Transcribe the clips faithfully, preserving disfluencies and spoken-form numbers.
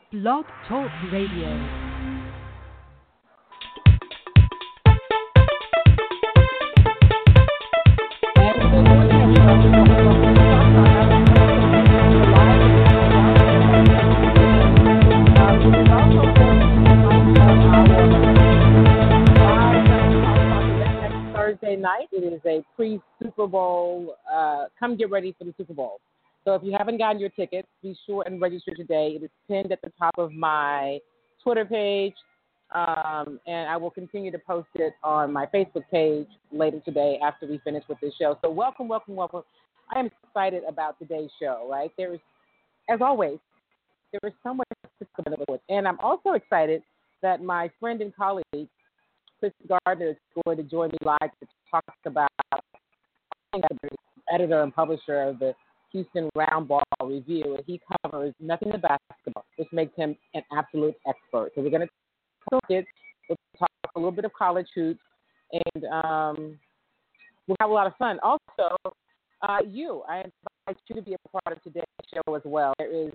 Blog Talk Radio. Night. It is a pre-Super Bowl. Uh, come get ready for the Super Bowl. So if you haven't gotten your tickets, be sure and register today. It is pinned at the top of my Twitter page, um, and I will continue to post it on my Facebook page later today after we finish with this show. So welcome, welcome, welcome. I am excited about today's show, right? There is, as always, there is so much to talk about. And I'm also excited that my friend and colleague, Chris Gardner, is going to join me live to talk about editor and publisher of the Houston Roundball Review, and he covers nothing but basketball, which makes him an absolute expert. So we're going to talk kids, we'll talk a little bit of college hoops, and um, we'll have a lot of fun. Also, uh, you, I invite you to be a part of today's show as well. There is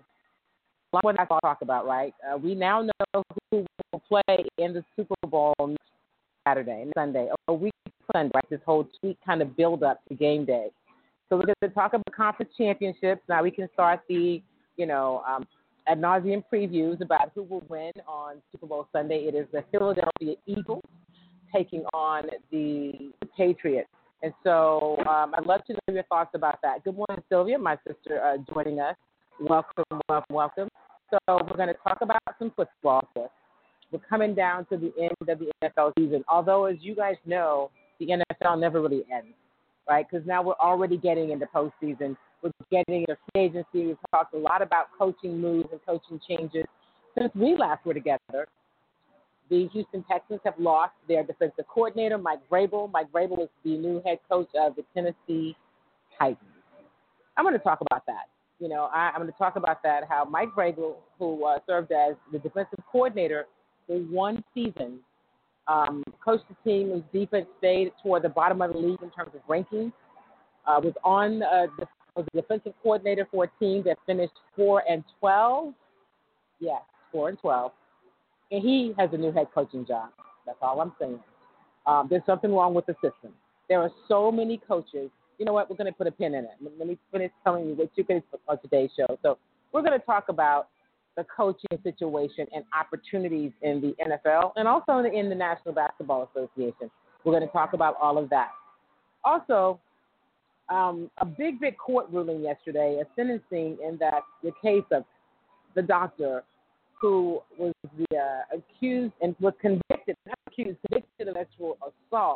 a lot to talk about, right? Uh, we now know who will play in the Super Bowl Saturday and Sunday, a week Sunday, right? This whole week kind of build up to game day. So we're going to talk about conference championships. Now we can start the, you know, um, ad nauseum previews about who will win on Super Bowl Sunday. It is the Philadelphia Eagles taking on the Patriots. And so um, I'd love to know your thoughts about that. Good morning, Sylvia, my sister, uh, joining us. Welcome, welcome, welcome. So we're going to talk about some football. We're coming down to the end of the N F L season. Although, as you guys know, the N F L never really ends, right? Because now we're already getting into postseason. We're getting into free agency. We've talked a lot about coaching moves and coaching changes. Since we last were together, the Houston Texans have lost their defensive coordinator, Mike Vrabel. Mike Vrabel is the new head coach of the Tennessee Titans. I'm going to talk about that. You know, I, I'm going to talk about that, how Mike Vrabel, who uh, served as the defensive coordinator for one season, um, coached the team whose defense stayed toward the bottom of the league in terms of rankings, uh, was on uh, the, was the defensive coordinator for a team that finished four and twelve. Yes, four and twelve, and he has a new head coaching job. That's all I'm saying. Um, there's something wrong with the system. There are so many coaches. You know what? We're going to put a pin in it. Let me finish telling you what you can expect on today's show. So we're going to talk about the coaching situation and opportunities in the N F L and also in the, in the National Basketball Association. We're going to talk about all of that. Also, um, a big, big court ruling yesterday, a sentencing in that the case of the doctor who was the uh, accused and was convicted, not accused, convicted of sexual assault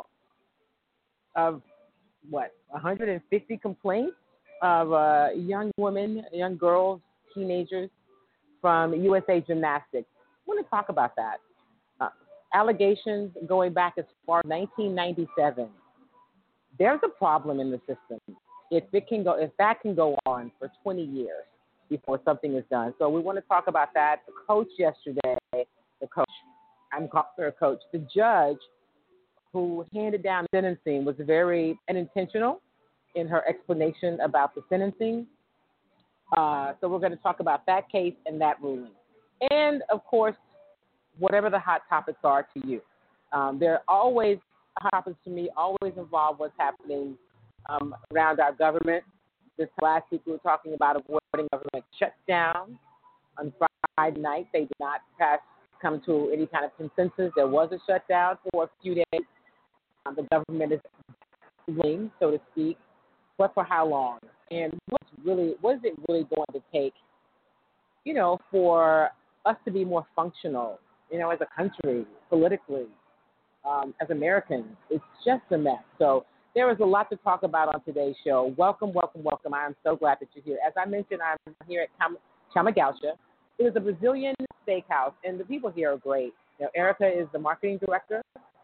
of, what, one hundred fifty complaints of uh, young women, young girls, teenagers, from U S A Gymnastics. I want to talk about that. Uh, allegations going back as far as nineteen ninety-seven. There's a problem in the system. If it can go, if that can go on for twenty years before something is done. So we want to talk about that. The coach yesterday, the coach, I'm calling her a coach, the judge who handed down sentencing was very unintentional in her explanation about the sentencing. Uh, so we're going to talk about that case and that ruling. And, of course, whatever the hot topics are to you. Um, there are always, hot topics to me always involve what's happening um, around our government. This last week we were talking about avoiding government shutdown. On Friday night, they did not pass, come to any kind of consensus. There was a shutdown for a few days. Um, the government is waiting, so to speak. But for how long? And what's really, what is it really going to take, you know, for us to be more functional, you know, as a country, politically, um, as Americans? It's just a mess. So there is a lot to talk about on today's show. Welcome, welcome, welcome. I am so glad that you're here. As I mentioned, I'm here at Chama- Chamagalcha. It is a Brazilian steakhouse, and the people here are great. You know, Erica is the marketing director,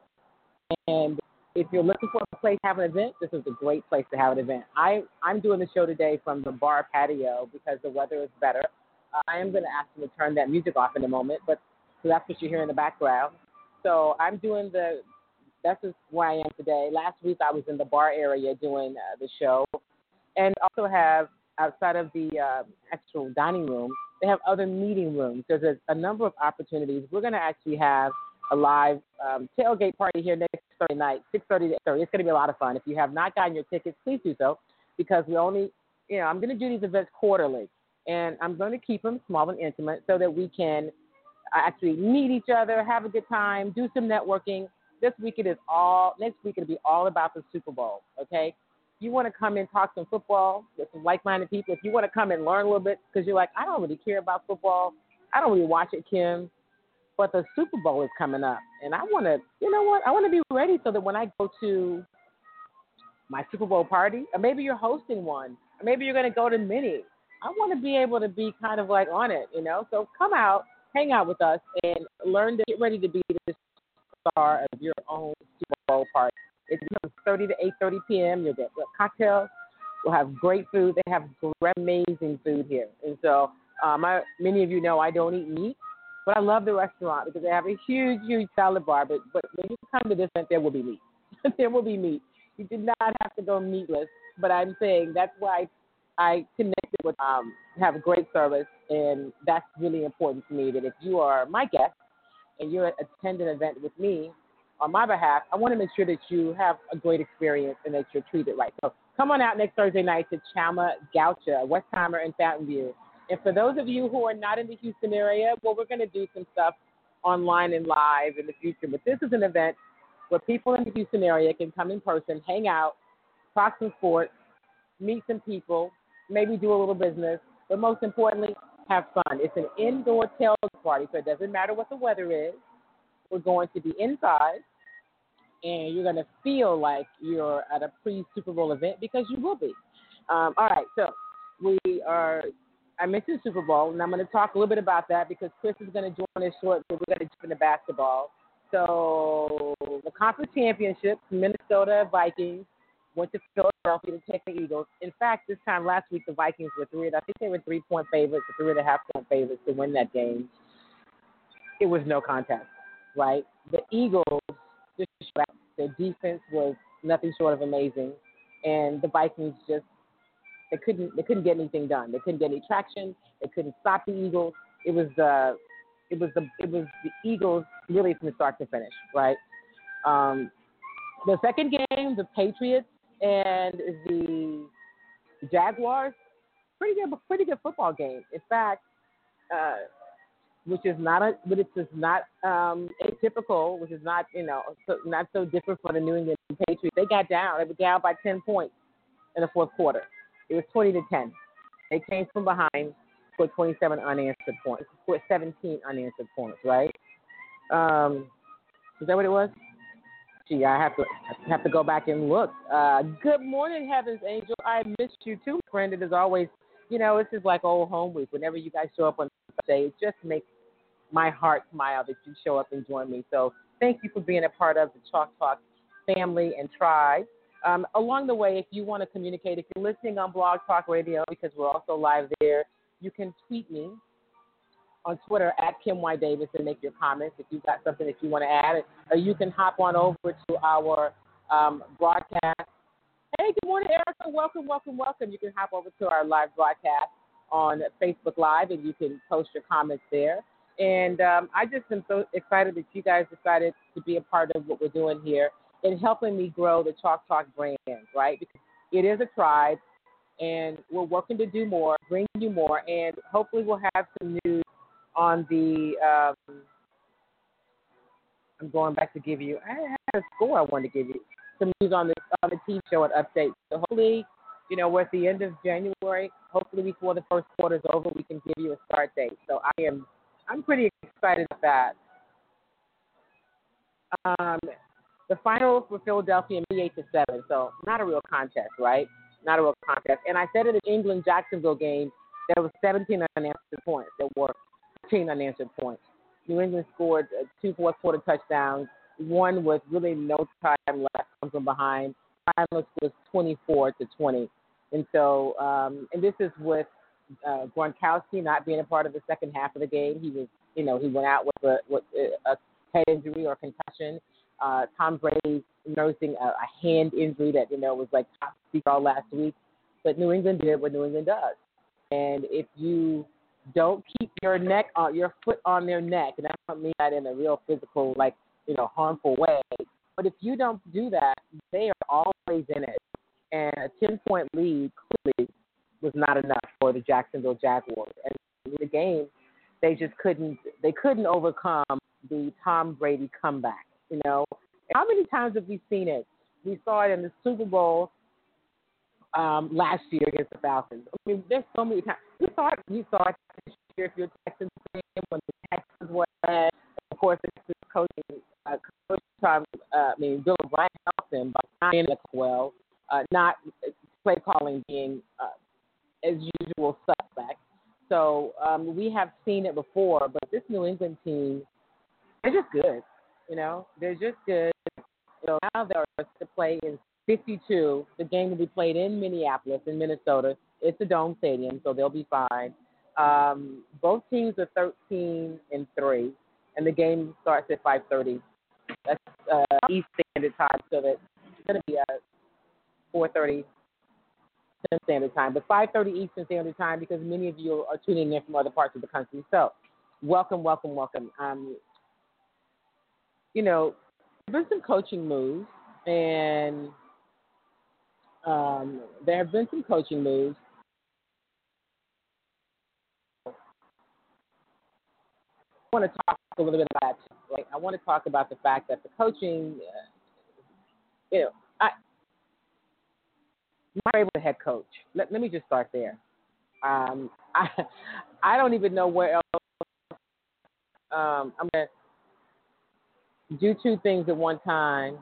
and if you're looking for a place to have an event, this is a great place to have an event. I, I'm doing the show today from the bar patio because the weather is better. Uh, I am going to ask them to turn that music off in a moment, but so that's what you hear in the background. So I'm doing the, that's just where I am today. Last week I was in the bar area doing uh, the show, and also have outside of the uh, actual dining room, They have other meeting rooms. There's a, a number of opportunities. We're going to actually have a live um, tailgate party here next Thursday night, six thirty to eight thirty. It's going to be a lot of fun. If you have not gotten your tickets, please do so because we only, you know, I'm going to do these events quarterly, and I'm going to keep them small and intimate so that we can actually meet each other, have a good time, do some networking. This week it is all, next week it'll be all about the Super Bowl, okay? You want to come and talk some football with some like-minded people. If you want to come and learn a little bit because you're like, I don't really care about football. I don't really watch it, Kim. But the Super Bowl is coming up. And I want to, you know what, I want to be ready so that when I go to my Super Bowl party, or maybe you're hosting one, or maybe you're going to go to many, I want to be able to be kind of like on it, you know? So come out, hang out with us, and learn to get ready to be the star of your own Super Bowl party. It's from thirty to eight thirty p.m. You'll get cocktails. We'll have great food. They have great, amazing food here. And so um, I, many of you know I don't eat meat, but I love the restaurant because they have a huge, huge salad bar. But, but when you come to this event, there will be meat. There will be meat. You do not have to go meatless. But I'm saying that's why I connected with um, have a great service, and that's really important to me that if you are my guest and you're attending an event with me, on my behalf, I want to make sure that you have a great experience and that you're treated right. So come on out next Thursday night to Chama Gaucha, Westheimer, and Fountain View. And for those of you who are not in the Houston area, well, we're going to do some stuff online and live in the future. But this is an event where people in the Houston area can come in person, hang out, talk some sports, meet some people, maybe do a little business, but most importantly, have fun. It's an indoor tailgate party, so it doesn't matter what the weather is. We're going to be inside, and you're going to feel like you're at a pre-Super Bowl event because you will be. Um, all right, so we are, I mentioned Super Bowl, and I'm going to talk a little bit about that because Chris is going to join us shortly. We're going to jump into basketball. So the conference championships, Minnesota Vikings went to Philadelphia to take the Eagles. In fact, this time last week, the Vikings were three, I think they were three-point favorites or three-and-a-half-point favorites to win that game. It was no contest, right? The Eagles just showed out. Their defense was nothing short of amazing, and the Vikings just they couldn't they couldn't get anything done. They couldn't get any traction. They couldn't stop the Eagles. It was the it was the it was the Eagles really from start to finish, right? Um, the second game, the Patriots and the Jaguars, pretty good pretty good football game. In fact, uh, which is not a, but it's just not um, atypical, which is not, you know, so, not so different for the New England Patriots. They got down. They were down by ten points in the fourth quarter. It was twenty to ten. They came from behind, scored twenty-seven unanswered points, scored seventeen unanswered points, right? Um, is that what it was? Gee, I have to I have to go back and look. Uh, good morning, Heaven's Angel. I missed you too, friend. It is always, you know, it's just like old home week. Whenever you guys show up on Thursday, it just makes my heart smile that you show up and join me. So thank you for being a part of the Chalk Talk family and tribe. Um, along the way, if you want to communicate, if you're listening on Blog Talk Radio, because we're also live there, you can tweet me on Twitter at Kim Y. Davis and make your comments if you've got something that you want to add. Or you can hop on over to our um, broadcast. Hey, good morning, Erica. Welcome, welcome, welcome. You can hop over to our live broadcast on Facebook Live, and you can post your comments there. And um, I just am so excited that you guys decided to be a part of what we're doing here in helping me grow the Chalk Talk brand, right? Because it is a tribe, and we're working to do more, bring you more, and hopefully we'll have some news on the um, I'm going back to give you, I had a score I wanted to give you, some news on the, on the T V show and update. So hopefully, you know, we're at the end of January. Hopefully before the first quarter is over, we can give you a start date. So I am I'm pretty excited about that. Um, the final for Philadelphia be eight to seven, so not a real contest, right? Not a real contest. And I said in the England Jacksonville game, there was seventeen unanswered points. There were fifteen unanswered points. New England scored uh, two fourth quarter touchdowns, one with really no time left from behind. Final score was twenty-four to twenty. And so, um, and this is with Uh, Gronkowski not being a part of the second half of the game. He was, you know, he went out with a, with a head injury or concussion. Uh, Tom Brady nursing a, a hand injury that, you know, was like top secret all last week. But New England did what New England does. And if you Don't keep your neck on your foot on their neck, and I don't mean that in a real physical, like you know, harmful way. But if you don't do that, they are always in it. And a ten point lead clearly was not enough for the Jacksonville Jaguars. And in the game, they just couldn't they couldn't overcome the Tom Brady comeback. You know, how many times have we seen it? We saw it in the Super Bowl um, last year against the Falcons. I mean, there's so many times. We saw it. We saw it this year if you're a Texans fan when the Texans were ahead. Of course, it's the coaching. Uh, coach Tom, uh, I mean, Bill O'Brien helped him by not in well, uh, not play calling being uh, as usual suspect. So um, we have seen it before, but this New England team, they're just good. You know, they're just good. So now they're to play in fifty-two. The game will be played in Minneapolis, in Minnesota. It's a dome stadium, so they'll be fine. Um, both teams are thirteen and three, and the game starts at five thirty. That's uh, East Standard Time, so that it's going to be uh, four thirty Central Standard Time, but five thirty Eastern Standard Time because many of you are tuning in from other parts of the country. So, welcome, welcome, welcome. Um, you know, there's been some coaching moves, and um, there have been some coaching moves. I want to talk a little bit about that. Like, I want to talk about the fact that the coaching, uh, you know, I, my favorite head coach. Let, let me just start there. Um, I, I don't even know where else. Um, I'm going to do two things at one time.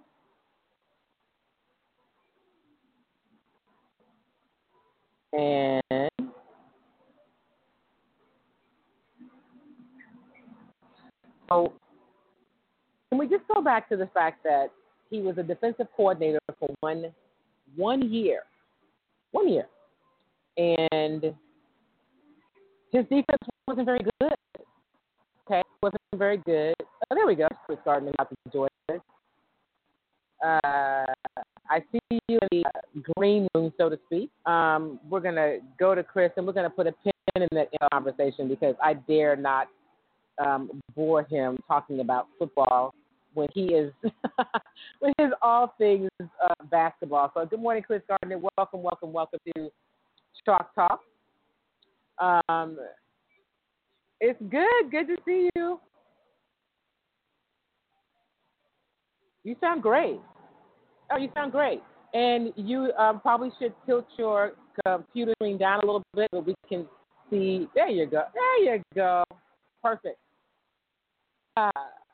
And so, can we just go back to the fact that he was a defensive coordinator for one one year, one year, and his defense wasn't very good. Okay, wasn't very good. Oh, there we go. Chris Gardner out to enjoy this. Uh, I see you in the green room, so to speak. Um, we're gonna go to Chris, and we're gonna put a pin in that conversation because I dare not um, bore him talking about football when he is when his all things uh, basketball. So good morning, Chris Gardner. Welcome, welcome, welcome to Chalk Talk. Um, it's good. Good to see you. You sound great. Oh, you sound great. And you um, probably should tilt your computer screen down a little bit so we can see. There you go. There you go. Perfect. Uh,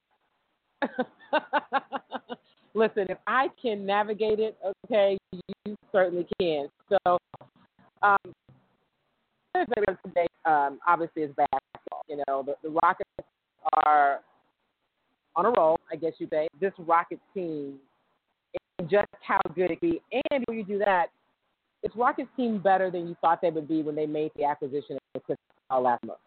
listen, if I can navigate it, okay, you certainly can. So, um, today, um, obviously, is basketball. You know, the, the Rockets are on a roll, I guess you'd say. This Rockets team, and just how good it can be. And when you do that, is Rockets team better than you thought they would be when they made the acquisition of Chris Paul last month?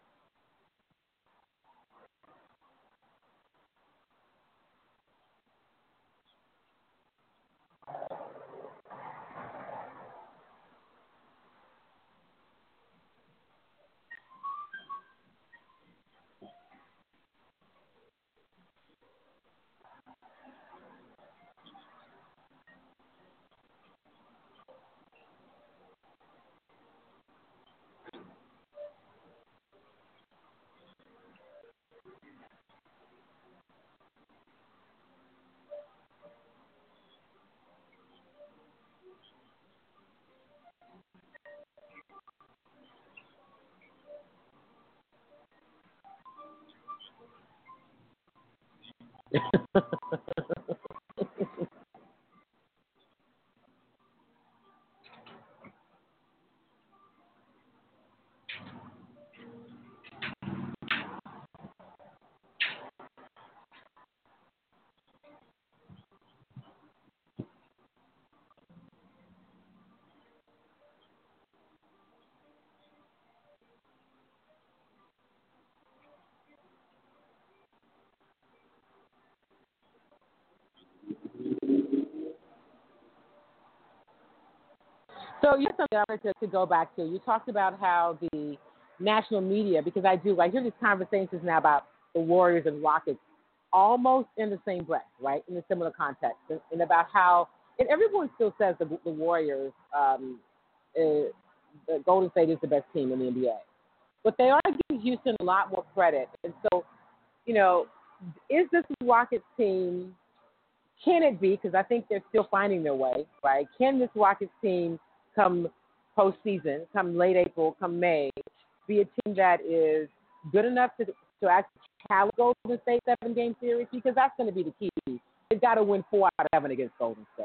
So you have something I wanted to, to go back to. You talked about how the national media because I do. I hear these conversations now about the Warriors and Rockets almost in the same breath, right? In a similar context, and, and about how, and everyone still says the, the Warriors, um, uh, the Golden State is the best team in the N B A. But they are giving Houston a lot more credit. And so, you know, is this Rockets team, can it be, because I think they're still finding their way, right? Can this Rockets team come postseason, come late April, come May, be a team that is good enough to, to actually challenge Golden State seven-game series? Because that's going to be the key. They've got to win four out of seven against Golden State.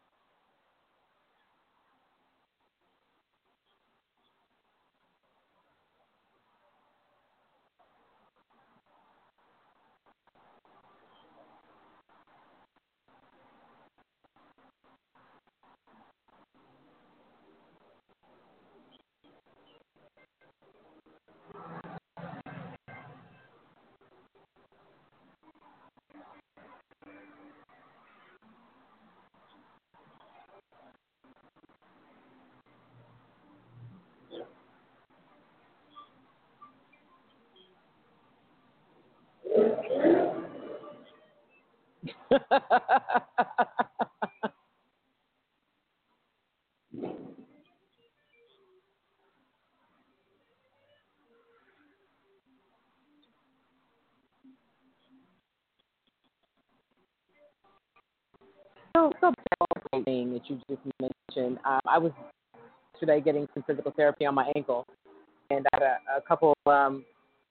So, so thing that you just mentioned. Um, I was today getting some physical therapy on my ankle, and I had a, a couple um,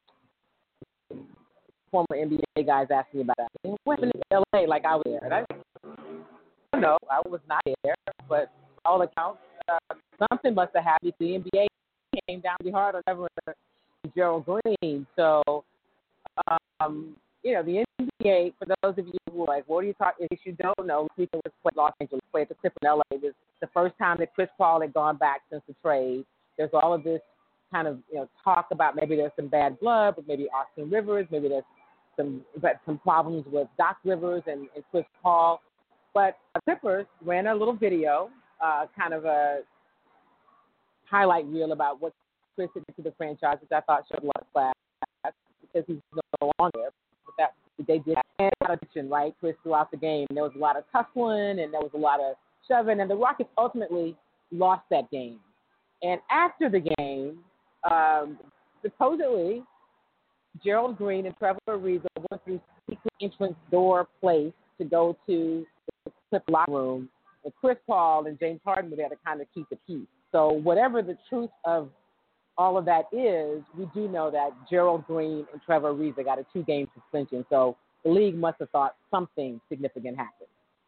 former N B A guys asking me about that. What happened in L A? Like I was there, and I don't know. I was not there, but all accounts, uh, something must have happened. The N B A came down pretty hard on everyone, Gerald Green. So, um, you know, the N B A, for those of you who are like, what are you talking, if you don't know, people was played Los Angeles, played the Clippers in L A. It was the first time that Chris Paul had gone back since the trade. There's all of this kind of, you know, talk about maybe there's some bad blood, but maybe Austin Rivers, maybe there's some but some problems with Doc Rivers and, and Chris Paul. But the Clippers ran a little video, uh, kind of a highlight reel about what Chris did to the franchise, which I thought showed a lot of class because he's no longer there. But that they did and attention, right, Chris, throughout the game. There was a lot of tussling and there was a lot of shoving, and the Rockets ultimately lost that game. And after the game, um, supposedly Gerald Green and Trevor Ariza went through secret entrance door place to go to the Clip locker room, and Chris Paul and James Harden were there to kind of keep the peace. So whatever the truth of all of that is, we do know that Gerald Green and Trevor Ariza got a two-game suspension. So the league must have thought something significant happened.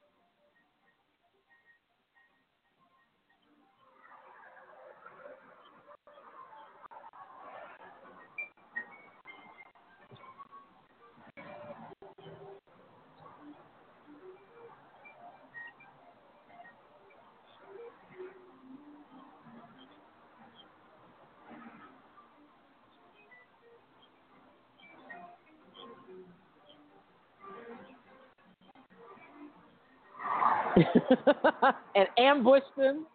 And ambushed them.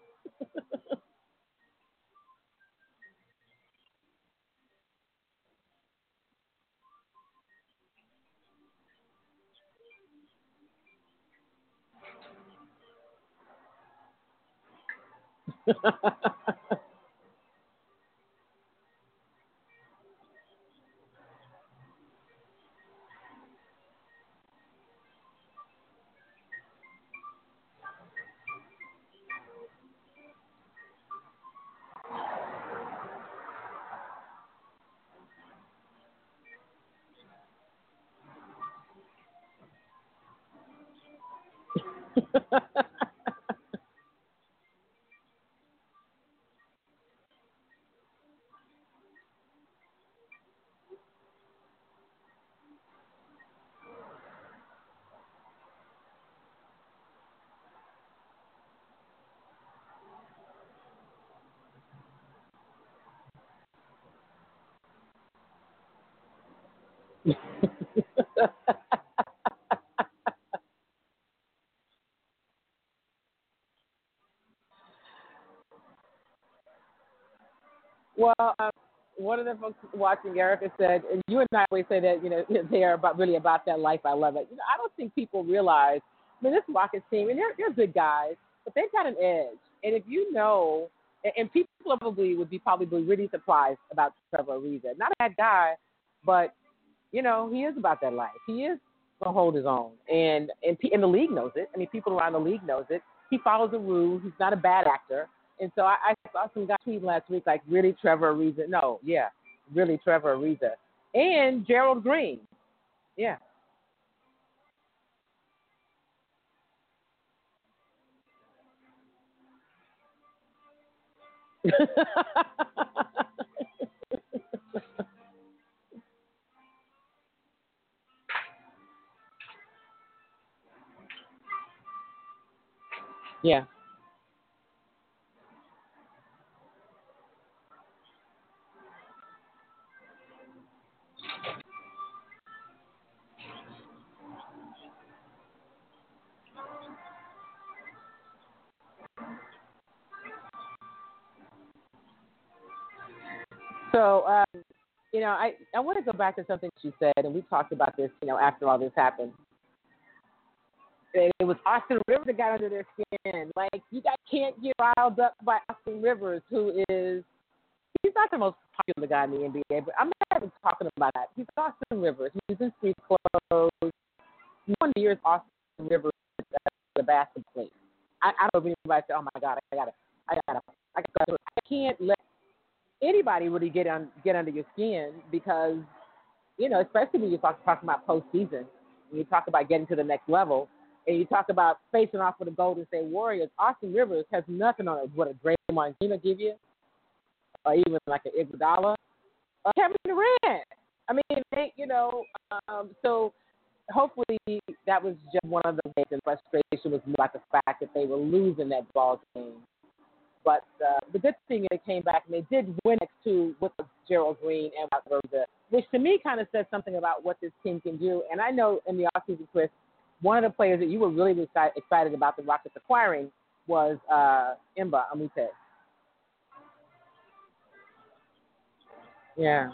Well, um, one of the folks watching, Erica said, and you and I always say that, you know, they are about really about that life. I love it. You know, I don't think people realize. I mean, this Rockets team, and they're they're good guys, but they've got an edge. And if you know, and, and people probably would be probably really surprised about Trevor Ariza. Not a bad guy, but you know, he is about that life. He is gonna hold his own, and and, and the league knows it. I mean, people around the league knows it. He follows the rules. He's not a bad actor. And so I, I saw some guy tweet last week, like, really, Trevor Ariza? No, yeah, really, Trevor Ariza. And Gerald Green. Yeah. Yeah. So, um, you know, I, I want to go back to something she said, and we talked about this, you know, after all this happened. It was Austin Rivers that got under their skin. Like, you guys can't get riled up by Austin Rivers, who is, he's not the most popular guy in the N B A, but I'm not even talking about that. He's Austin Rivers. He's in street clothes. One year's Austin Rivers at the basketball team. I, I don't know if anybody said, oh, my God, I got to, I got to, I got to, I can't let anybody really get on get under your skin because, you know, especially when you talk talking about postseason, when you talk about getting to the next level, and you talk about facing off with the Golden State Warriors. Austin Rivers has nothing on it. What a Draymond Green will give you, or even like an Iguodala, or Kevin Durant. I mean, they, you know, um, so hopefully that was just one of the ways. And frustration was more about the fact that they were losing that ball game. But uh, the good thing is they came back and they did win next to with Gerald Green and Rosa, which to me kind of says something about what this team can do. And I know in the offseason, Chris, one of the players that you were really excited, excited about the Rockets acquiring was uh, Imba Amute. Yeah.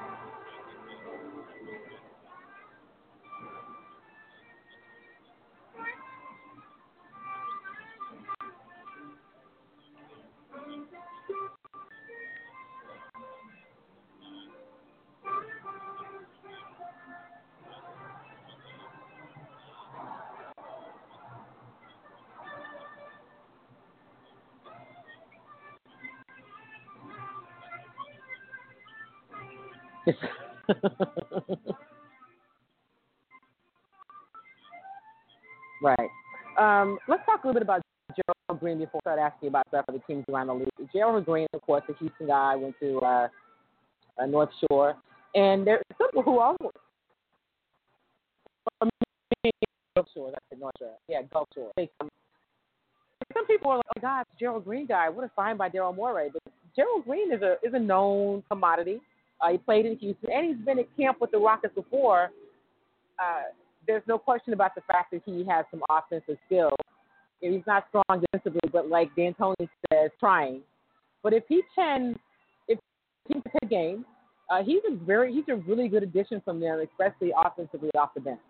Right. Um, let's talk a little bit about Gerald Green before I start asking you about the other teams around the league. Gerald Green, of course, the Houston guy, went to uh, uh, North Shore. And there's some people who also Gulf Shore, that's the North Shore. Yeah, Gulf Shore. Um, some people are like, oh, God, it's Gerald Green guy. What a find by Daryl Morey. But Gerald Green is a is a known commodity. Uh, he played in Houston, and he's been at camp with the Rockets before. Uh, there's no question about the fact that he has some offensive skills. And he's not strong defensively, but like D'Antoni says, trying. But if he can, if he can take game, uh, he's a very he's a really good addition from them, especially offensively off the bench.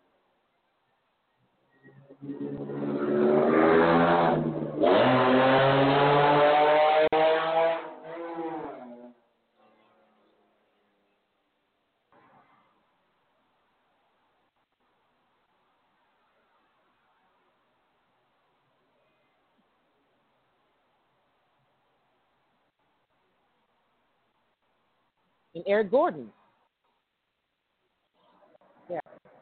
And Eric Gordon. Yeah.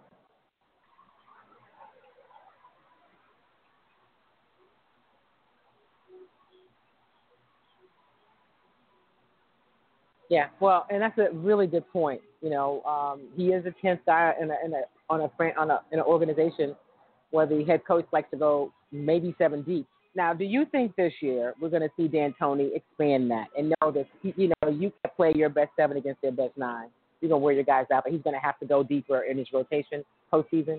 Yeah, well, and that's a really good point. You know, um, he is a tenth guy in a, in a on a fran- on a in an organization where the head coach likes to go maybe seven deep. Now, do you think this year we're going to see D'Antoni expand that and know that you know you can play your best seven against their best nine? You're going to wear your guys out, but he's going to have to go deeper in his rotation postseason.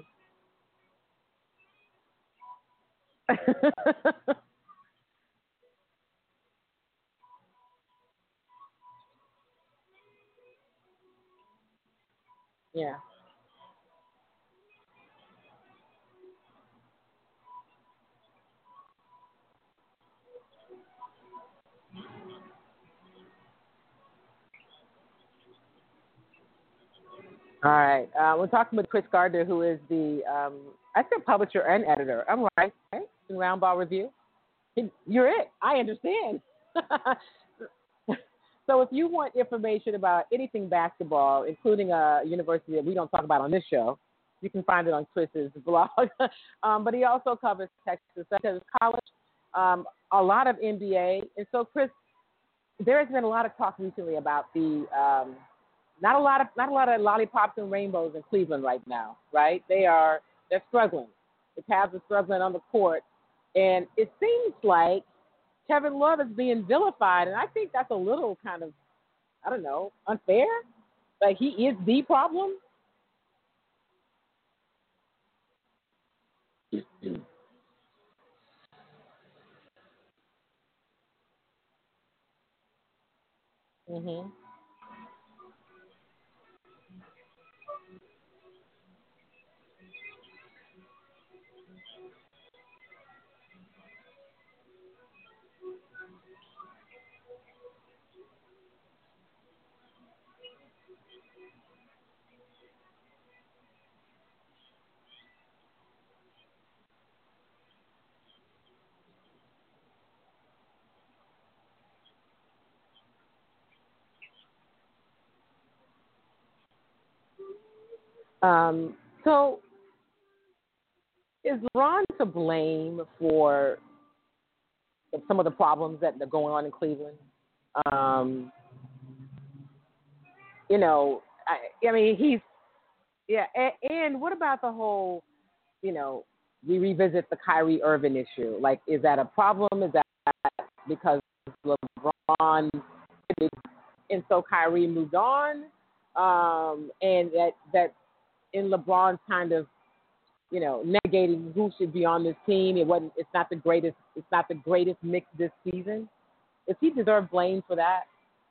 Yeah. All right. Uh, we're talking with Chris Gardner, who is the, um, I said publisher and editor. I'm right, right? In Roundball Review. You're it. I understand. So if you want information about anything basketball, including a university that we don't talk about on this show, you can find it on Chris's blog. um, but he also covers Texas because college, um, a lot of N B A. And so, Chris, there has been a lot of talk recently about the um, not a lot of not a lot of lollipops and rainbows in Cleveland right now, right? They are they're struggling. The Cavs are struggling on the court, and it seems like Kevin Love is being vilified, and I think that's a little kind of I don't know unfair. Like he is the problem. Mhm. Um, so is LeBron to blame for some of the problems that are going on in Cleveland? Um, you know, I, I mean, he's yeah. And, and what about the whole, you know, we revisit the Kyrie Irving issue? Like, is that a problem? Is that because LeBron and so Kyrie moved on, um, and that that in LeBron's kind of you know negating who should be on this team, it wasn't. It's not the greatest. It's not the greatest mix this season. Does he deserve blame for that?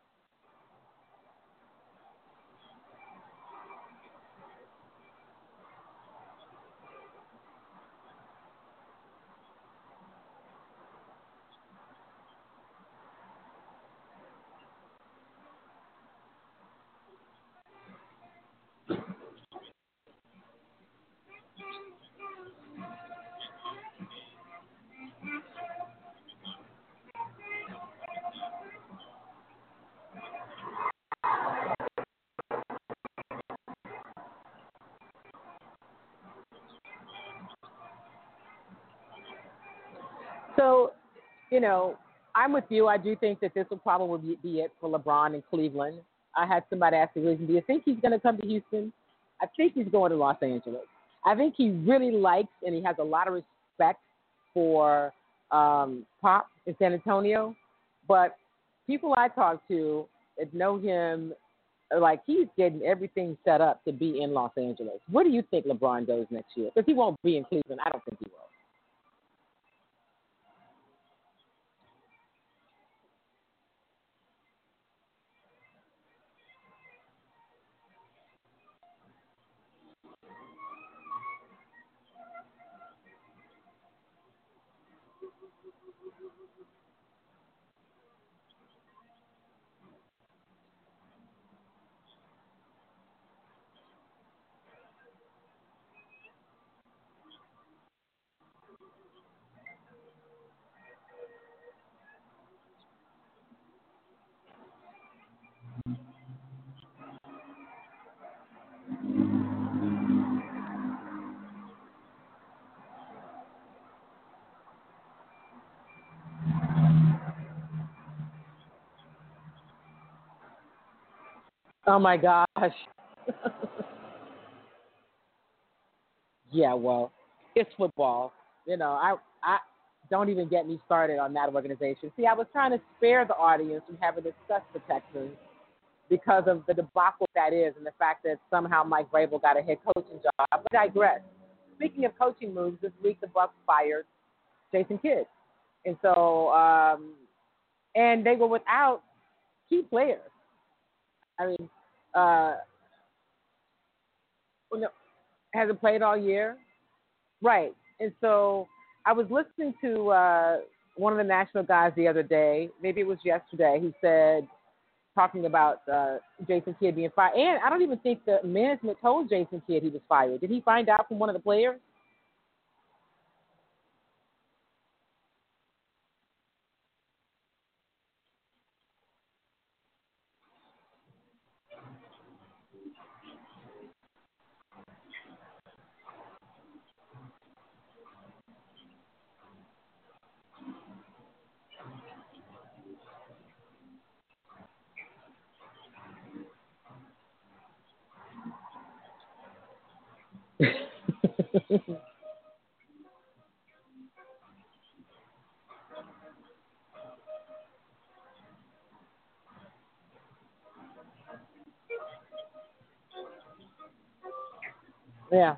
So, you know, I'm with you. I do think that this will probably be it for LeBron in Cleveland. I had somebody ask me, do you think he's going to come to Houston? I think he's going to Los Angeles. I think he really likes and he has a lot of respect for um, Pop in San Antonio. But people I talk to that know him are like he's getting everything set up to be in Los Angeles. Where do you think LeBron goes next year? Because he won't be in Cleveland. I don't think he will. Oh my gosh. Yeah, well, it's football. You know, I I don't even get me started on that organization. See, I was trying to spare the audience from having to discuss the Texans because of the debacle that is and the fact that somehow Mike Vrabel got a head coaching job. But I digress. Speaking of coaching moves, this week the Bucks fired Jason Kidd. And so um and they were without key players. I mean, uh Well, no, hasn't played all year. Right. And so I was listening to uh, one of the national guys the other day. Maybe it was yesterday. He said talking about uh, Jason Kidd being fired. And I don't even think the management told Jason Kidd he was fired. Did he find out from one of the players? Yeah.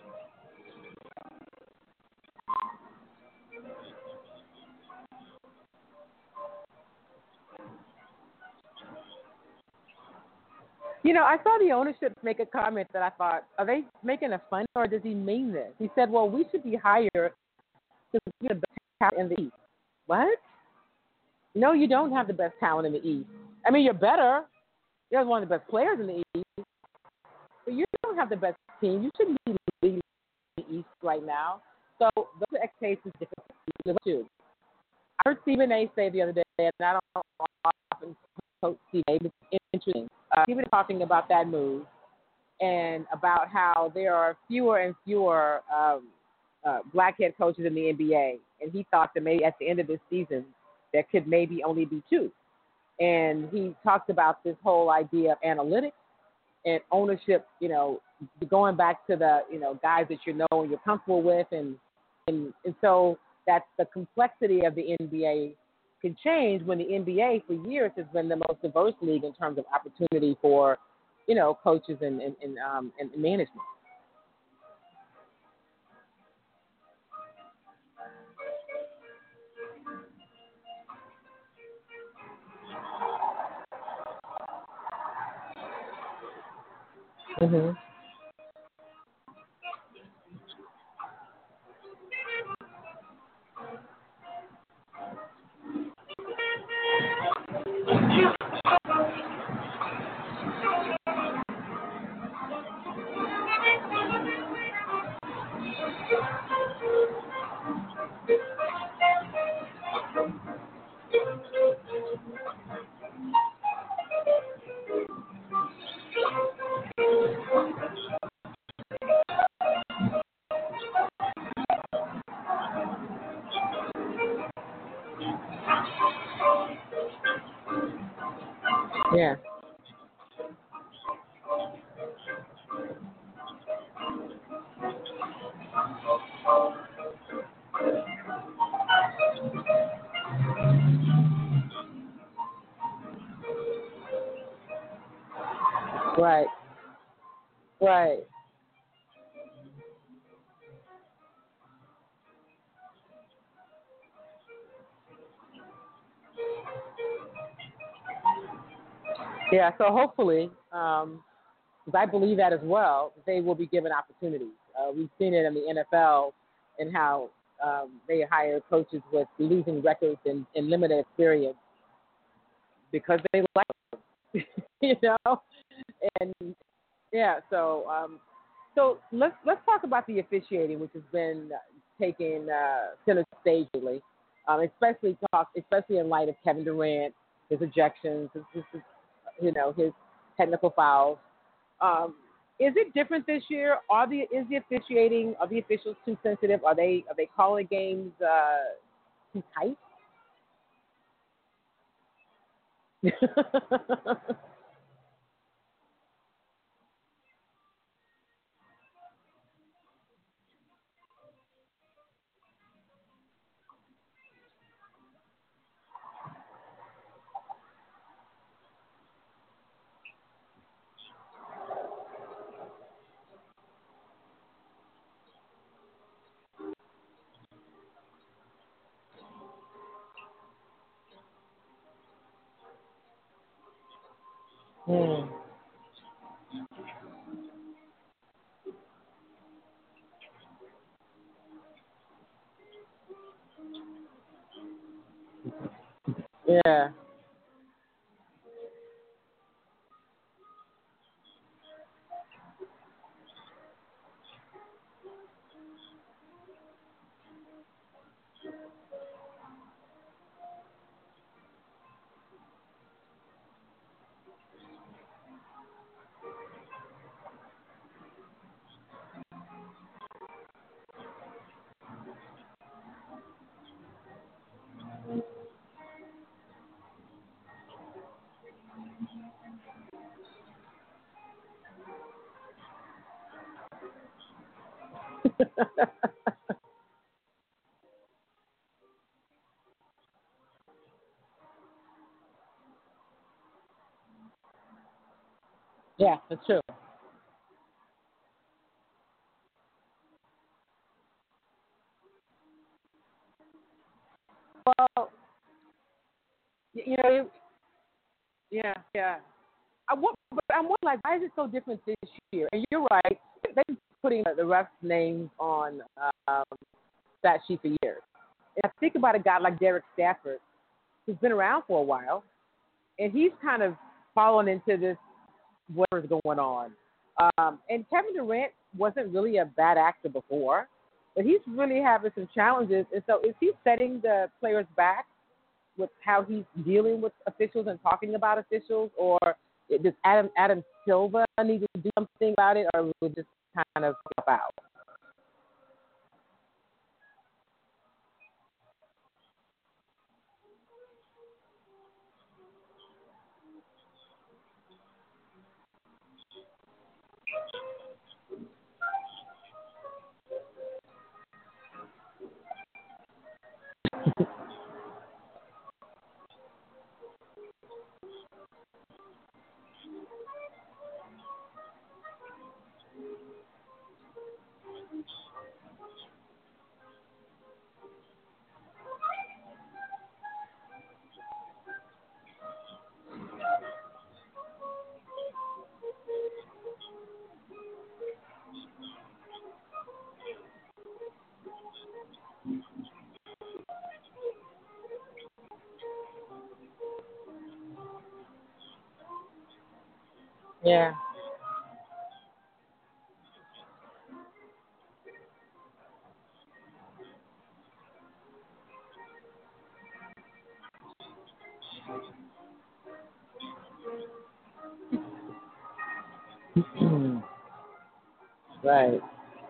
You know, I saw the ownership make a comment that I thought, are they making a fun or does he mean this? He said, well, we should be higher because we're the best talent in the East. What? No, you don't have the best talent in the East. I mean, you're better. You're one of the best players in the East, but you don't have the best team. You shouldn't be leading the East right now. So those expectations different too. I heard Stephen A. say the other day, and I don't often quote Stephen A., but it's interesting. Uh, he was talking about that move and about how there are fewer and fewer um, uh, black head coaches in the N B A. And he thought that maybe at the end of this season, there could maybe only be two. And he talked about this whole idea of analytics and ownership, you know, going back to the, you know, guys that you know and you're comfortable with. And, and, and so that's the complexity of the N B A can change when the N B A for years has been the most diverse league in terms of opportunity for, you know, coaches and, and, and, um, and management. Mm-hmm. Yeah. Right. Right. Yeah. So hopefully, um, because I believe that as well, they will be given opportunities. Uh, we've seen it in the N F L and how um, they hire coaches with losing records and, and limited experience because they like them, you know. And yeah, so um, so let's let's talk about the officiating, which has been taking uh, center stage lately, um, especially talk especially in light of Kevin Durant, his ejections, his, his, his you know his technical fouls. Um, is it different this year? Are the is the officiating are the officials too sensitive? Are they are they calling games uh, too tight? Hmm. Yeah. Yeah, that's true. Well, y- you know, yeah, yeah. I want, but I'm wondering, like, why is it so different this year? And you're right, they've been putting the refs' names on um, that sheet for years. And I think about a guy like Derek Stafford, who's been around for a while, and he's kind of fallen into this whatever's going on. Um, and Kevin Durant wasn't really a bad actor before, but he's really having some challenges. And so, is he setting the players back with how he's dealing with officials and talking about officials, or does Adam Adam Silva need to do something about it, or will it just kind of drop out? Yeah. Right.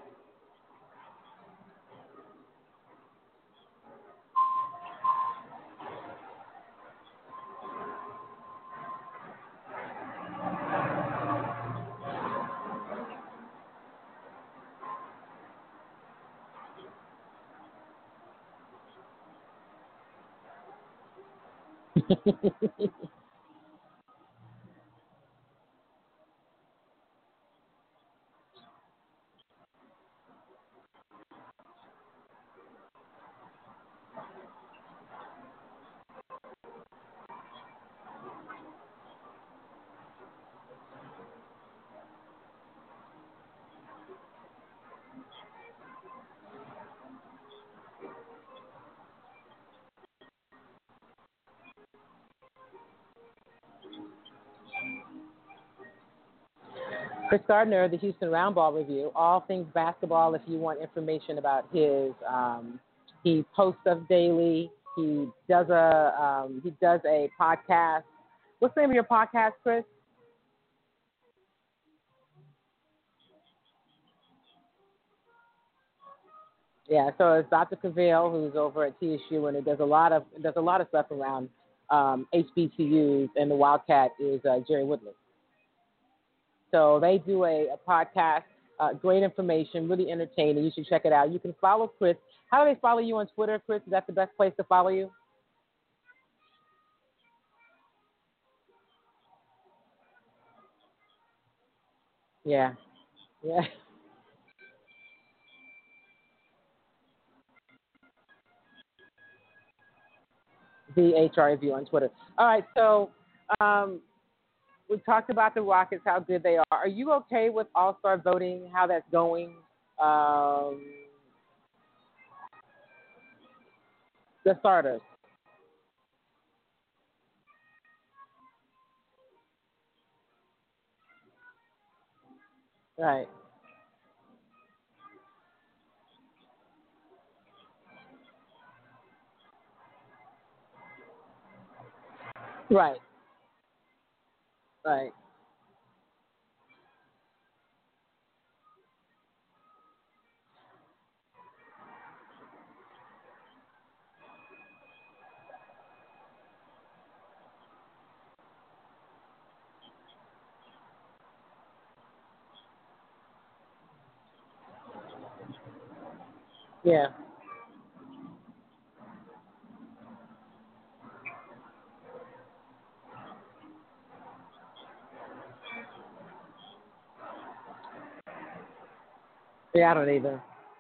Chris Gardner, the Houston Roundball Review, all things basketball. If you want information about his, um, he posts stuff daily. He does a um, he does a podcast. What's the name of your podcast, Chris? Yeah, so it's Doctor Cavell, who's over at T S U, and it does a lot of does a lot of stuff around um, H B C Us, and the Wildcat is uh, Jerry Woodley. So they do a, a podcast, uh, great information, really entertaining. You should check it out. You can follow Chris. How do they follow you on Twitter, Chris? Is that the best place to follow you? Yeah, yeah. The H R Review on Twitter. All right, so um, we talked about the Rockets, how good they are. Are you okay with All Star voting? How that's going? Um, the starters. Right. Right. Right. Yeah. Yeah, I don't either.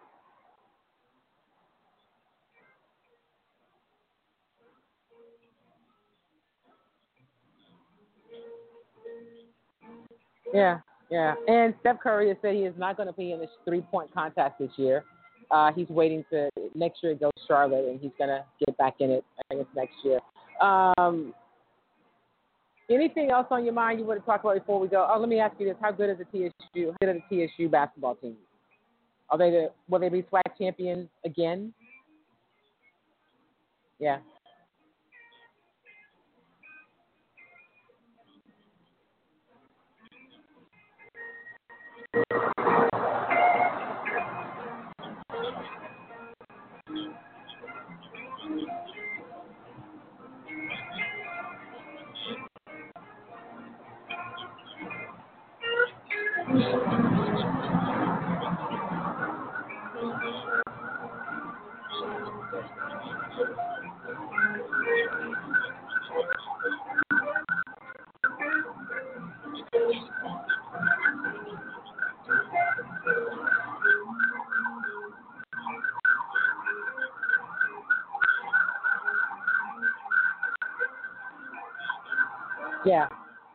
Yeah, yeah. And Steph Curry has said he is not going to be in this three point contest this year. Uh, he's waiting to next year go Charlotte, and he's going to get back in it. I guess next year. Um, anything else on your mind you want to talk about before we go? Oh, let me ask you this: how good is the T S U? How good are the T S U basketball team? Are they the, will they be SWAC champions again? Yeah, yeah.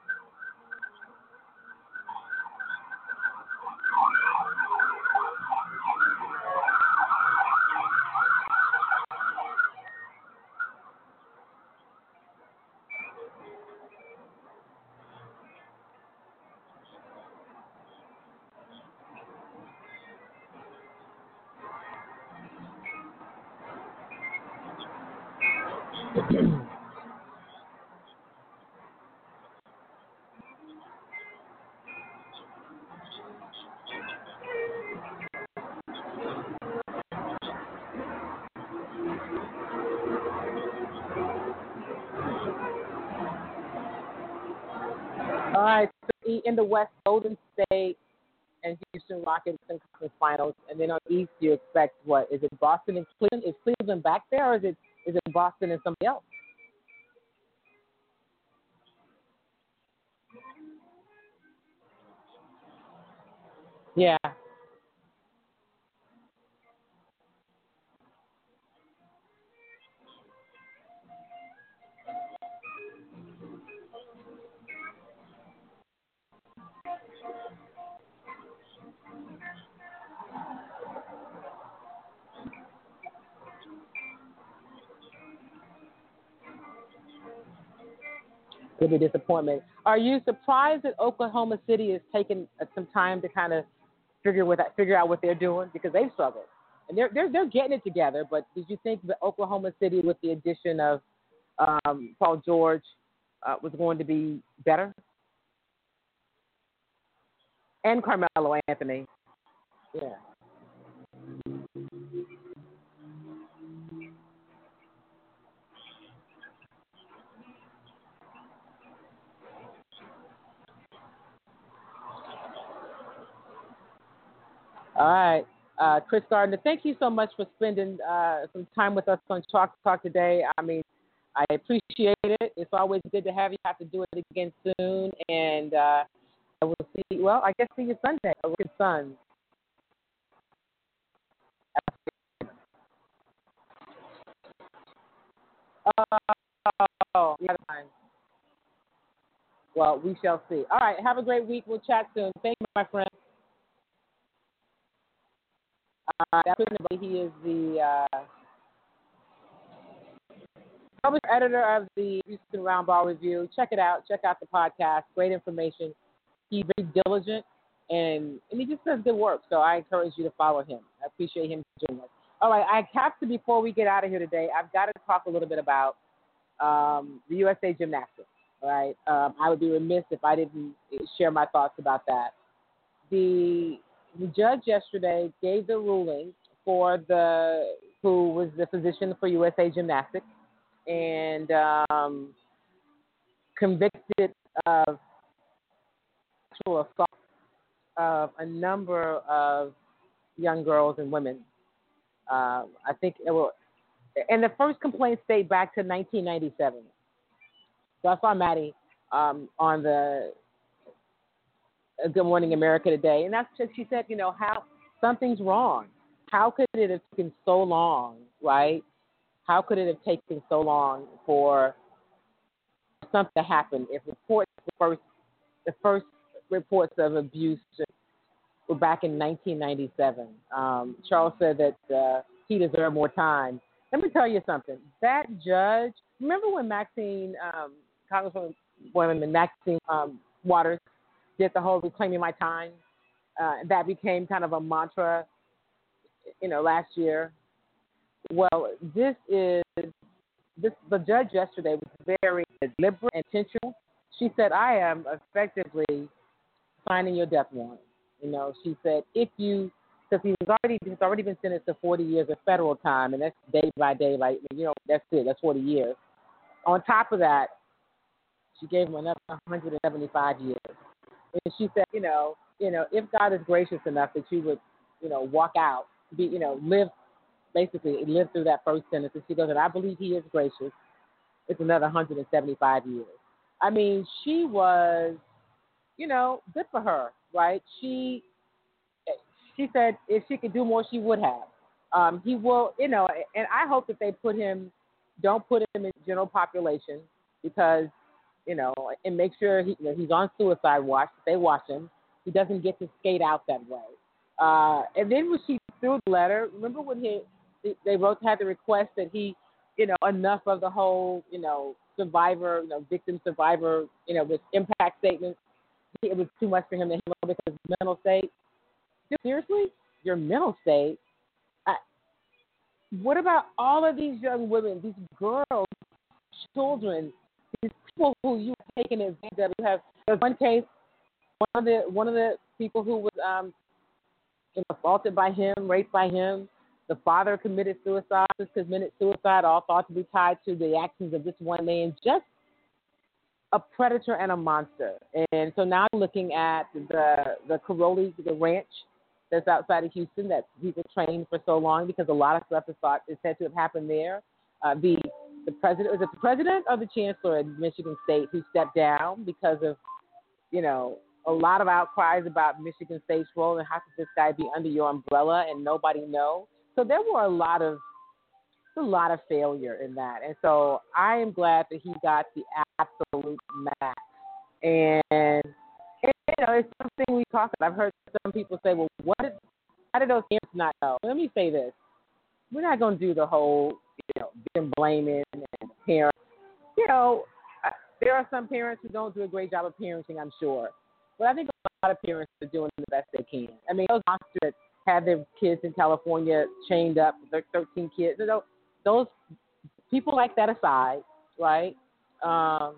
All right. So in the West, Golden State and Houston Rockets in conference finals, and then on the East, you expect what? Is it Boston and Cleveland? Is Cleveland back there, or is it is it Boston and somebody else? Yeah. Could be disappointment. Are you surprised that Oklahoma City is taking uh, some time to kind of figure with figure out what they're doing because they've struggled and they're they're they're getting it together. But did you think that Oklahoma City, with the addition of um, Paul George, uh, was going to be better? And Carmelo Anthony. Yeah. All right. Uh, Chris Gardner, thank you so much for spending uh, some time with us on Talk Talk today. I mean, I appreciate it. It's always good to have you. Have to do it again soon, and uh, I will see. Well, I guess see you Sunday. A good Sun. Oh, yeah. Well, we shall see. All right. Have a great week. We'll chat soon. Thank you, my friend. Uh, that's Chris. He is the uh, publisher editor of the Houston Roundball Review. Check it out. Check out the podcast. Great information. He's very diligent, and and he just does good work. So I encourage you to follow him. I appreciate him doing it. All right, I have to, before we get out of here today, I've got to talk a little bit about um, the U S A Gymnastics. All right, um, I would be remiss if I didn't share my thoughts about that. The, the judge yesterday gave the ruling for the who was the physician for U S A Gymnastics and um, convicted of sexual assault of a number of young girls and women. Uh, I think it will, and the first complaint date back to nineteen ninety-seven. So I saw Maddie um, on the uh, Good Morning America today, and that's just, she said, you know, how something's wrong. How could it have taken so long, right? How could it have taken so long for something to happen? If reports, the first, the first reports of abuse were back in nineteen ninety-seven. Um, Charles said that uh, he deserved more time. Let me tell you something. That judge, remember when Maxine, um, Congresswoman woman, Maxine um, Waters did the whole reclaiming my time? Uh, that became kind of a mantra, you know, last year. Well, this is, this the judge yesterday was very deliberate and intentional. She said, I am effectively signing your death warrant. You know, she said, if you, because he was already, he's already been sentenced to forty years of federal time, and that's day by day, like, you know, that's it, that's forty years. On top of that, she gave him another one hundred seventy-five years. And she said, you know, you know, if God is gracious enough that you would, you know, walk out, be, you know, live, basically live through that first sentence. And she goes, and I believe he is gracious. It's another one hundred seventy-five years. I mean, she was, you know, good for her, right? She, she said if she could do more, she would have. Um, he will, you know, and I hope that they put him, don't put him in general population because, you know, and make sure he, you know, he's on suicide watch. They watch him. He doesn't get to skate out that way. Uh, and then when she threw the letter, remember when he, they wrote, had the request that he, you know, enough of the whole, you know, survivor, you know, victim survivor, you know, with impact statements. It was too much for him to handle because of his mental state. Seriously? Your mental state? I, what about all of these young women, these girls, children, these people who you've taken advantage of? You have, there's one case, one of the one of the people who was um, you know, assaulted by him, raped by him. The father committed suicide, committed suicide, all thought to be tied to the actions of this one man. Just a predator and a monster. And so now I'm looking at the the Caroli, the ranch that's outside of Houston that people trained for so long because a lot of stuff is thought is said to have happened there. Uh, the the president was it the president or the chancellor at Michigan State who stepped down because of, you know, a lot of outcries about Michigan State's role and how could this guy be under your umbrella and nobody know. So there were a lot of a lot of failure in that. And so I am glad that he got the absolute max. And, and you know, it's something we talk about. I've heard some people say, well, what did, how did those parents not know? Let me say this. We're not going to do the whole, you know, victim blaming and parents. You know, there are some parents who don't do a great job of parenting, I'm sure. But I think a lot of parents are doing the best they can. I mean, those monsters that have their kids in California chained up, their thirteen kids, you know, those people like that aside, right? Um,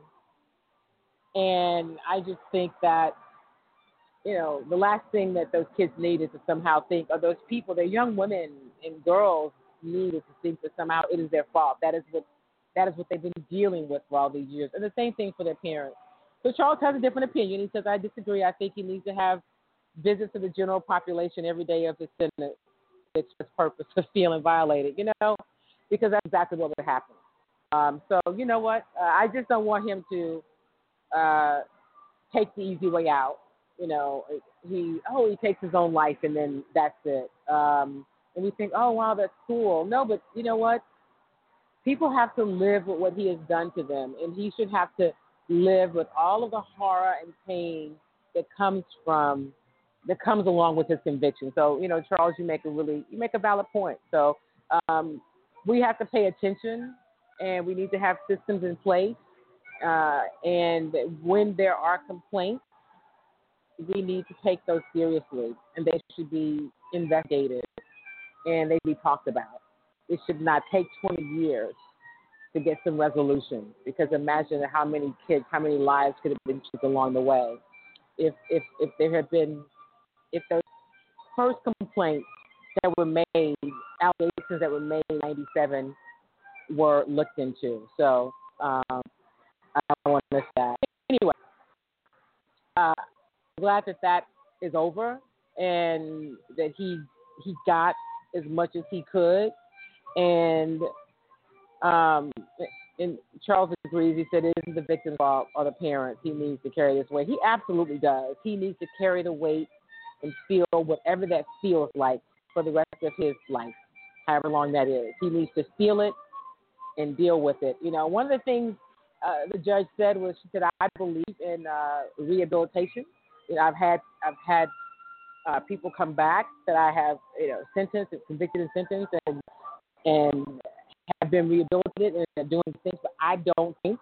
and I just think that, you know, the last thing that those kids need is to somehow think, or those people, they're young women and girls need is to think that somehow it is their fault. That is what that is what they've been dealing with for all these years. And the same thing for their parents. So Charles has a different opinion. He says, I disagree. I think he needs to have visits to the general population every day of his sentence. It's his purpose of feeling violated, you know, because that's exactly what would happen. Um, so, you know what? Uh, I just don't want him to uh, take the easy way out. You know, he, oh, he takes his own life and then that's it. Um, and we think, oh, wow, that's cool. No, but you know what? People have to live with what he has done to them, and he should have to live with all of the horror and pain that comes from that comes along with his conviction. So, you know, Charles, you make a really you make a valid point. So um, we have to pay attention, and we need to have systems in place. Uh, and when there are complaints, we need to take those seriously, and they should be investigated and they be talked about. It should not take twenty years to get some resolution, because imagine how many kids, how many lives could have been changed along the way if if if there had been if those first complaints that were made, allegations that were made in ninety-seven were looked into. So um, I don't want to miss that. Anyway, uh, glad that that is over and that he he got as much as he could. And um, and Charles agrees. He said it isn't the victim's fault or the parents. He needs to carry this weight. He absolutely does. He needs to carry the weight and feel whatever that feels like for the rest of his life, however long that is. He needs to feel it and deal with it. You know, one of the things uh, the judge said was, she said, I believe in uh, rehabilitation. You know, I've had I've had uh, people come back that I have, you know, sentenced, convicted and sentenced, and and have been rehabilitated and are doing things, but I don't think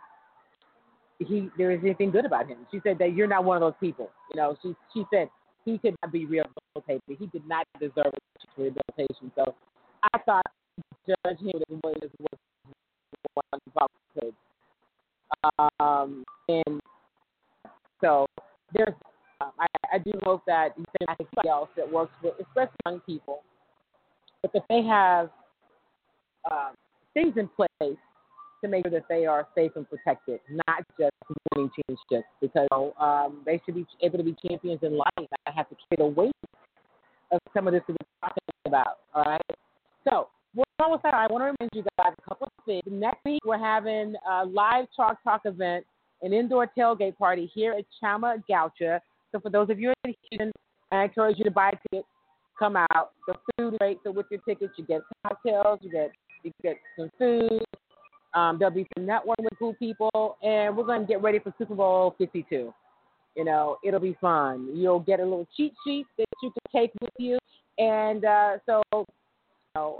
he there is anything good about him. She said that you're not one of those people. You know, she she said he could not be rehabilitated. He did not deserve rehabilitation. So I thought Judge Hamilton was was one about kids. Um, and so there's um, I, I do hope that I think somebody else that works with, especially young people, but that they have uh, things in place to make sure that they are safe and protected, not just winning championships, because um, they should be able to be champions in life. I have to carry the weight of some of this that we're talking about, all right? So, well, with that, I want to remind you guys a couple of things. Next week, we're having a live Chalk Talk event, an indoor tailgate party here at Chama Gaucha. So for those of you in Houston, I encourage you to buy tickets, come out. The food is great, so with your tickets, you get cocktails, you get you get some food. Um, there'll be some networking with cool people, and we're going to get ready for Super Bowl fifty-two. You know, it'll be fun. You'll get a little cheat sheet that you can take with you, and uh, so you know,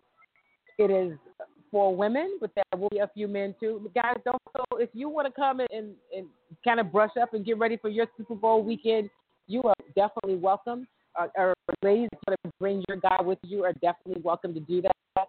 it is for women, but there will be a few men too. Guys, don't so if you want to come and, and, and kind of brush up and get ready for your Super Bowl weekend, you are definitely welcome. Uh, or ladies, if you want to bring your guy with you, are definitely welcome to do that.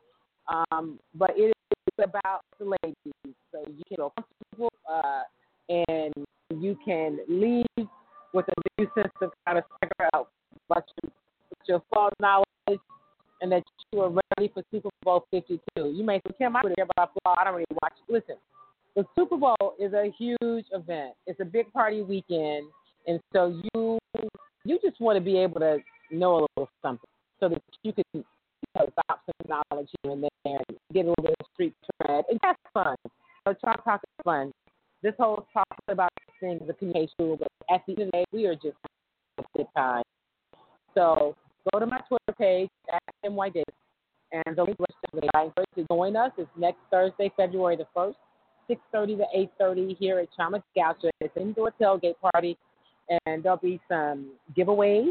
Um, but it is about the ladies, so you can feel comfortable uh, and you can leave with a new sense of kind of figure out what your, your fall knowledge, and that you are ready for Super Bowl fifty-two. You may say, Kim, I don't care about football. I don't really watch. Listen, the Super Bowl is a huge event. It's a big party weekend, and so you you just want to be able to know a little something so that you can, you know, drop some knowledge here and there and get a little bit of street cred. And that's fun. So Chalk Talk is fun. This whole talk about things is a communication tool, but at the end of the day, we are just having a good time. So go to my Twitter page, at M Y Davis, and the link is I encourage you to join us. It's next Thursday, February the first, six thirty to eight thirty here at Chama Gaucha. It's an indoor tailgate party, and there'll be some giveaways.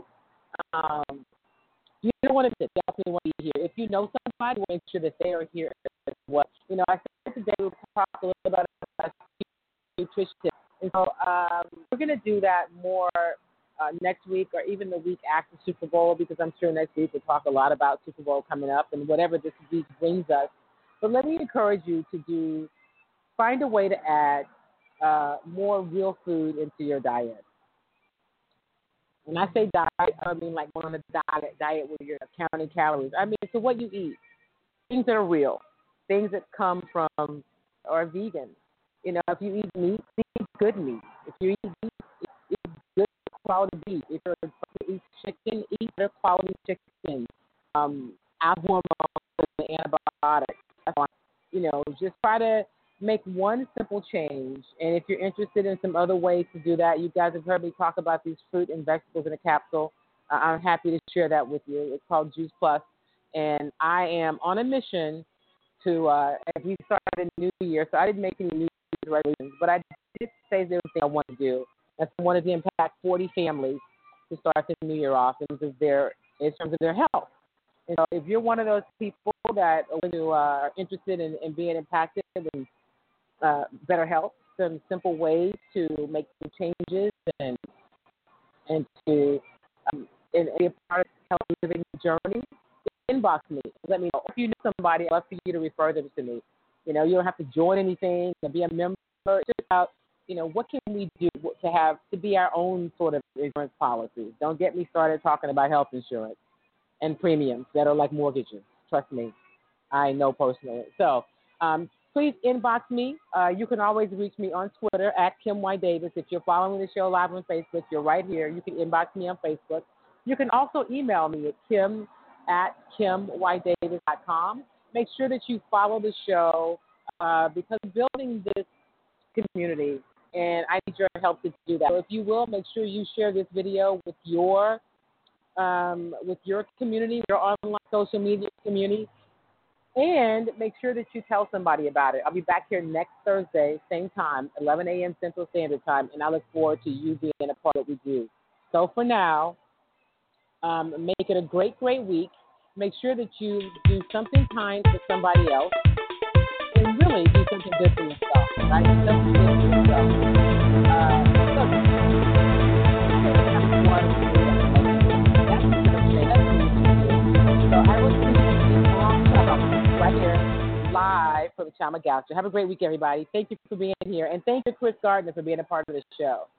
Um, you don't want to miss it. Definitely want to be here. If you know somebody, make sure that they are here as well. You know, I said today we'll talk a little about nutrition. And so um, we're going to do that more uh, next week or even the week after Super Bowl, because I'm sure next week we'll talk a lot about Super Bowl coming up and whatever this week brings us. But let me encourage you to do find a way to add uh, more real food into your diet. When I say diet, I don't mean like going on a diet, diet where you're counting calories. I mean, so what you eat, things that are real, things that come from or are vegan. You know, if you eat meat, eat good meat. If you eat beef, eat good quality beef. If you're you eat chicken, eat good quality chicken. Um, hormones and antibiotics. You know, just try to make one simple change. And if you're interested in some other ways to do that, you guys have heard me talk about these fruit and vegetables in a capsule. Uh, I'm happy to share that with you. It's called Juice Plus. And I am on a mission to, uh, as we started a new year, so I didn't make any new resolutions, but I did say there was things I want to do. And so I wanted to impact forty families to start the new year off in terms of their, in terms of their health. And so if you're one of those people that are uh, interested in, in being impacted and uh, better health, some simple ways to make some changes and and to um, and, and be a part of the healthy living journey, inbox me. Let me know. If you know somebody, I'd love for you to refer them to me. You know, you don't have to join anything or be a member. It's just about, you know, what can we do to have to be our own sort of insurance policy. Don't get me started talking about health insurance and premiums that are like mortgages. Trust me, I know personally. So um, please inbox me. Uh, you can always reach me on Twitter at Kim Y. Davis. If you're following the show live on Facebook, you're right here. You can inbox me on Facebook. You can also email me at kim at kim y davis dot com. Make sure that you follow the show uh, because building this community, and I need your help to do that. So if you will, make sure you share this video with your um, with your community, your online social media community, and make sure that you tell somebody about it. I'll be back here next Thursday, same time, eleven a.m. Central Standard Time, and I look forward to you being a part of what we do. So for now, um, make it a great, great week. Make sure that you do something kind for somebody else, and really do something good for yourself, right? Something good for yourself. Uh, so, so I will see you tomorrow right here, live from Chama Goucher. Have a great week, everybody. Thank you for being here, and thank you, Chris Gardner, for being a part of the show.